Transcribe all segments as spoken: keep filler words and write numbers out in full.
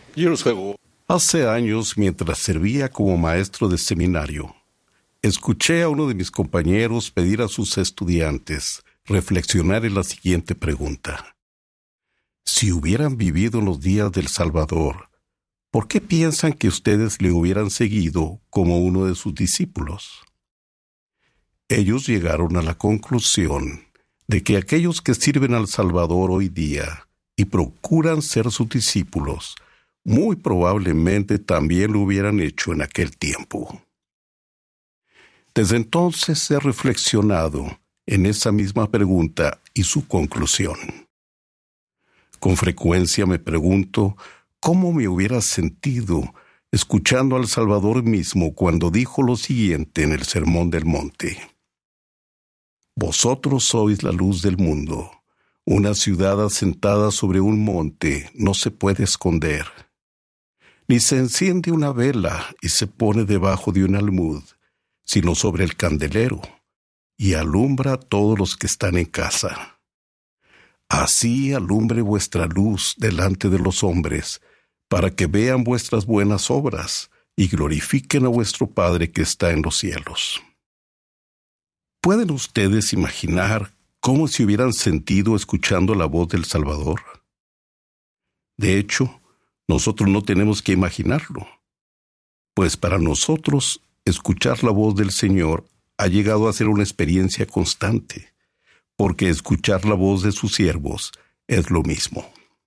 Yo los juego. Hace años, mientras servía como maestro de seminario, escuché a uno de mis compañeros pedir a sus estudiantes reflexionar en la siguiente pregunta. Si hubieran vivido en los días del Salvador, ¿por qué piensan que ustedes le hubieran seguido como uno de sus discípulos? Ellos llegaron a la conclusión de que aquellos que sirven al Salvador hoy día y procuran ser sus discípulos, muy probablemente también lo hubieran hecho en aquel tiempo. Desde entonces he reflexionado en esa misma pregunta y su conclusión. Con frecuencia me pregunto cómo me hubiera sentido escuchando al Salvador mismo cuando dijo lo siguiente en el Sermón del Monte. Vosotros sois la luz del mundo. Una ciudad asentada sobre un monte no se puede esconder. Ni se enciende una vela y se pone debajo de un almud, sino sobre el candelero, y alumbra a todos los que están en casa. Así alumbre vuestra luz delante de los hombres, para que vean vuestras buenas obras y glorifiquen a vuestro Padre que está en los cielos. ¿Pueden ustedes imaginar cómo se hubieran sentido escuchando la voz del Salvador? De hecho, nosotros no tenemos que imaginarlo, pues para nosotros escuchar la voz del Señor ha llegado a ser una experiencia constante, porque escuchar la voz de sus siervos es lo mismo.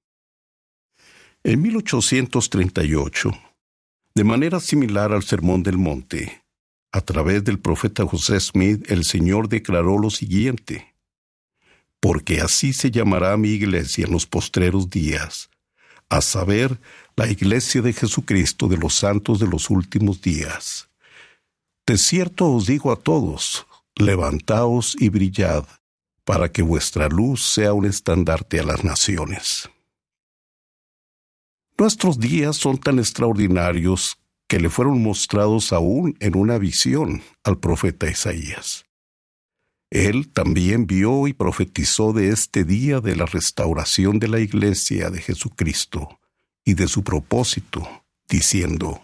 En mil ochocientos treinta y ocho, de manera similar al Sermón del Monte, a través del profeta José Smith, el Señor declaró lo siguiente: porque así se llamará mi iglesia en los postreros días, a saber, la iglesia de Jesucristo de los santos de los últimos días. De cierto os digo a todos, levantaos y brillad, para que vuestra luz sea un estandarte a las naciones. Nuestros días son tan extraordinarios que le fueron mostrados aún en una visión al profeta Isaías. Él también vio y profetizó de este día de la restauración de la iglesia de Jesucristo y de su propósito, diciendo: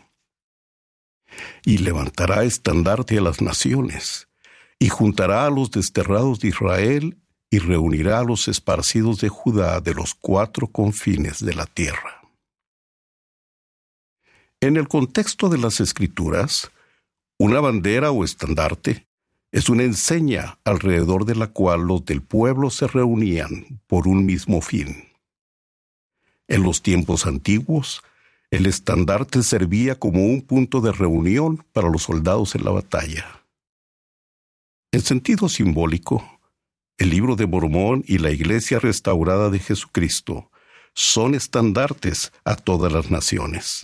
y levantará estandarte a las naciones, y juntará a los desterrados de Israel, y reunirá a los esparcidos de Judá de los cuatro confines de la tierra. En el contexto de las Escrituras, una bandera o estandarte es una enseña alrededor de la cual los del pueblo se reunían por un mismo fin. En los tiempos antiguos, el estandarte servía como un punto de reunión para los soldados en la batalla. En sentido simbólico, el Libro de Mormón y la Iglesia restaurada de Jesucristo son estandartes a todas las naciones.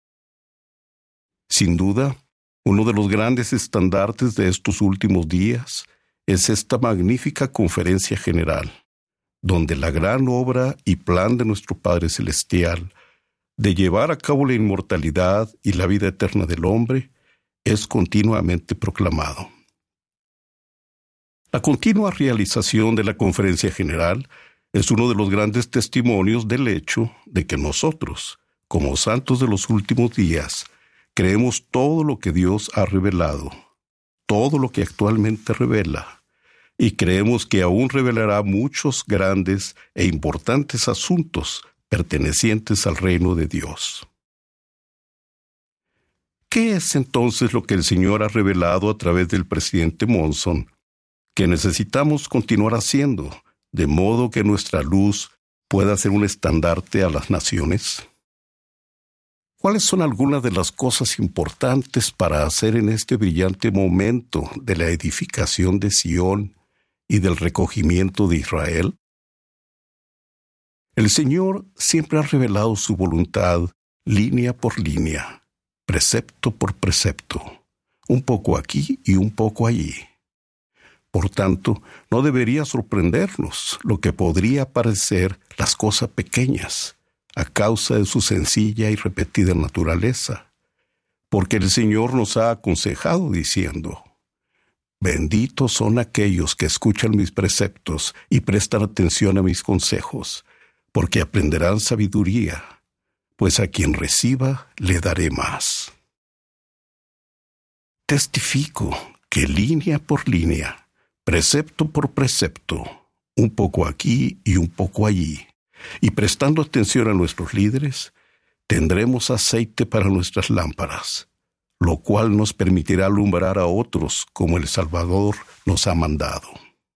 Sin duda, uno de los grandes estandartes de estos últimos días es esta magnífica conferencia general, donde la gran obra y plan de nuestro Padre Celestial de llevar a cabo la inmortalidad y la vida eterna del hombre es continuamente proclamado. La continua realización de la conferencia general es uno de los grandes testimonios del hecho de que nosotros, como santos de los últimos días, creemos todo lo que Dios ha revelado, todo lo que actualmente revela, y creemos que aún revelará muchos grandes e importantes asuntos pertenecientes al reino de Dios. ¿Qué es entonces lo que el Señor ha revelado a través del presidente Monson, que necesitamos continuar haciendo, de modo que nuestra luz pueda ser un estandarte a las naciones? ¿Cuáles son algunas de las cosas importantes para hacer en este brillante momento de la edificación de Sión y del recogimiento de Israel? El Señor siempre ha revelado su voluntad línea por línea, precepto por precepto, un poco aquí y un poco allí. Por tanto, no debería sorprendernos lo que podría parecer las cosas pequeñas, a causa de su sencilla y repetida naturaleza, porque el Señor nos ha aconsejado diciendo: benditos son aquellos que escuchan mis preceptos y prestan atención a mis consejos, porque aprenderán sabiduría, pues a quien reciba le daré más. Testifico que línea por línea, precepto por precepto, un poco aquí y un poco allí, y prestando atención a nuestros líderes, tendremos aceite para nuestras lámparas, lo cual nos permitirá alumbrar a otros como el Salvador nos ha mandado.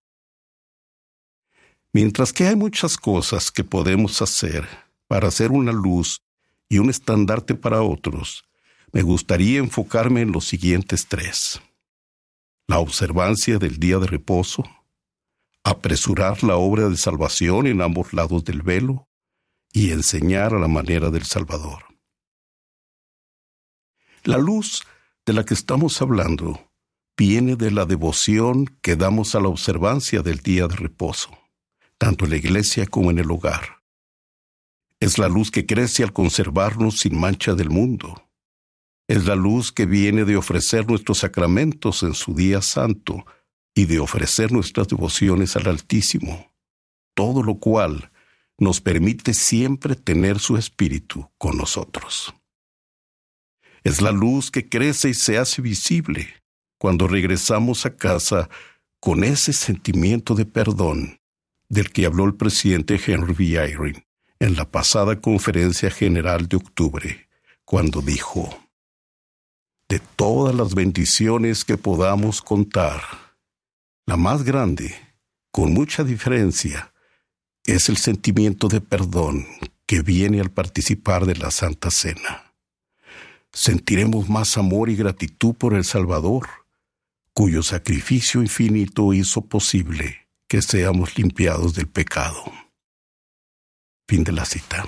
Mientras que hay muchas cosas que podemos hacer para ser una luz y un estandarte para otros, me gustaría enfocarme en los siguientes tres: la observancia del día de reposo, apresurar la obra de salvación en ambos lados del velo y enseñar a la manera del Salvador. La luz de la que estamos hablando viene de la devoción que damos a la observancia del día de reposo, tanto en la iglesia como en el hogar. Es la luz que crece al conservarnos sin mancha del mundo. Es la luz que viene de ofrecer nuestros sacramentos en su día santo y de ofrecer nuestras devociones al Altísimo, todo lo cual nos permite siempre tener su Espíritu con nosotros. Es la luz que crece y se hace visible cuando regresamos a casa con ese sentimiento de perdón del que habló el presidente Henry B. Eyring en la pasada Conferencia General de octubre, cuando dijo: de todas las bendiciones que podamos contar, la más grande, con mucha diferencia, es el sentimiento de perdón que viene al participar de la Santa Cena. Sentiremos más amor y gratitud por el Salvador, cuyo sacrificio infinito hizo posible que seamos limpiados del pecado. Fin de la cita.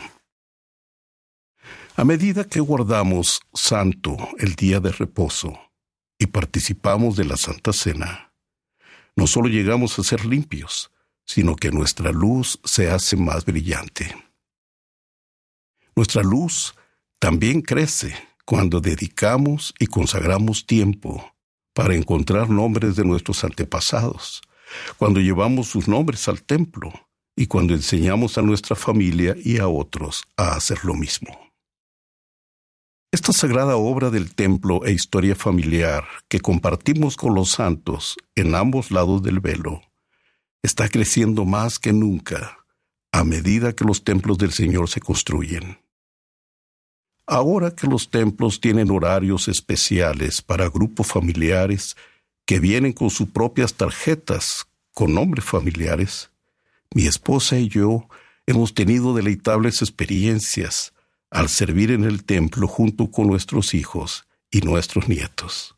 A medida que guardamos santo el día de reposo y participamos de la Santa Cena, no solo llegamos a ser limpios, sino que nuestra luz se hace más brillante. Nuestra luz también crece cuando dedicamos y consagramos tiempo para encontrar nombres de nuestros antepasados, cuando llevamos sus nombres al templo y cuando enseñamos a nuestra familia y a otros a hacer lo mismo. Esta sagrada obra del templo e historia familiar que compartimos con los santos en ambos lados del velo está creciendo más que nunca a medida que los templos del Señor se construyen. Ahora que los templos tienen horarios especiales para grupos familiares que vienen con sus propias tarjetas con nombres familiares, mi esposa y yo hemos tenido deleitables experiencias al servir en el templo junto con nuestros hijos y nuestros nietos.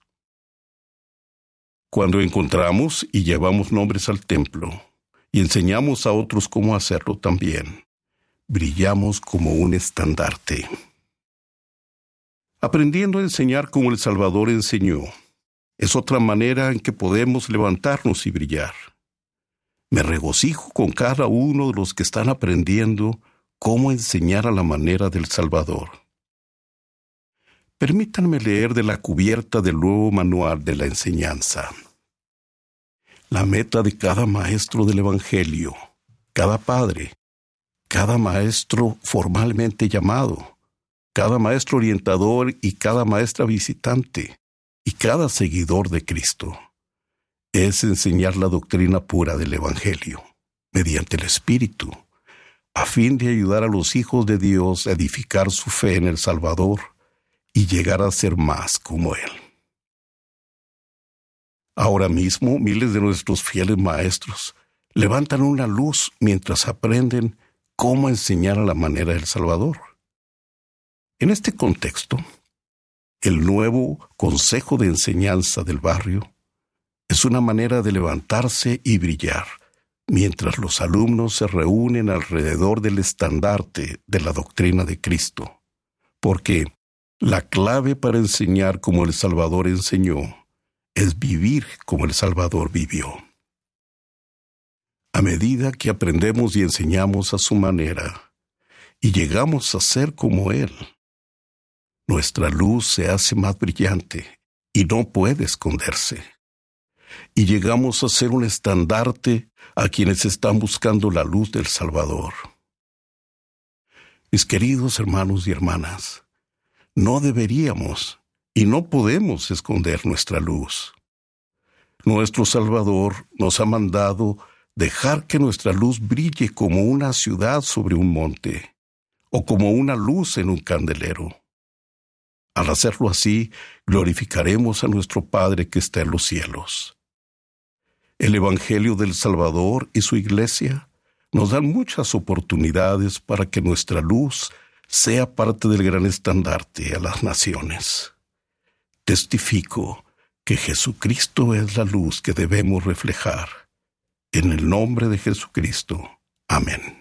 Cuando encontramos y llevamos nombres al templo y enseñamos a otros cómo hacerlo también, brillamos como un estandarte. Aprendiendo a enseñar como el Salvador enseñó, es otra manera en que podemos levantarnos y brillar. Me regocijo con cada uno de los que están aprendiendo cómo enseñar a la manera del Salvador. Permítanme leer de la cubierta del nuevo manual de la enseñanza. La meta de cada maestro del Evangelio, cada padre, cada maestro formalmente llamado, cada maestro orientador y cada maestra visitante, y cada seguidor de Cristo, es enseñar la doctrina pura del Evangelio, mediante el Espíritu, a fin de ayudar a los hijos de Dios a edificar su fe en el Salvador y llegar a ser más como Él. Ahora mismo, miles de nuestros fieles maestros levantan una luz mientras aprenden cómo enseñar a la manera del Salvador. En este contexto, el nuevo Consejo de Enseñanza del Barrio es una manera de levantarse y brillar mientras los alumnos se reúnen alrededor del estandarte de la doctrina de Cristo, porque la clave para enseñar como el Salvador enseñó es vivir como el Salvador vivió. A medida que aprendemos y enseñamos a su manera y llegamos a ser como Él, nuestra luz se hace más brillante y no puede esconderse. Y llegamos a ser un estandarte a quienes están buscando la luz del Salvador. Mis queridos hermanos y hermanas, no deberíamos y no podemos esconder nuestra luz. Nuestro Salvador nos ha mandado dejar que nuestra luz brille como una ciudad sobre un monte, o como una luz en un candelero. Al hacerlo así, glorificaremos a nuestro Padre que está en los cielos. El Evangelio del Salvador y su Iglesia nos dan muchas oportunidades para que nuestra luz sea parte del gran estandarte a las naciones. Testifico que Jesucristo es la luz que debemos reflejar. En el nombre de Jesucristo. Amén.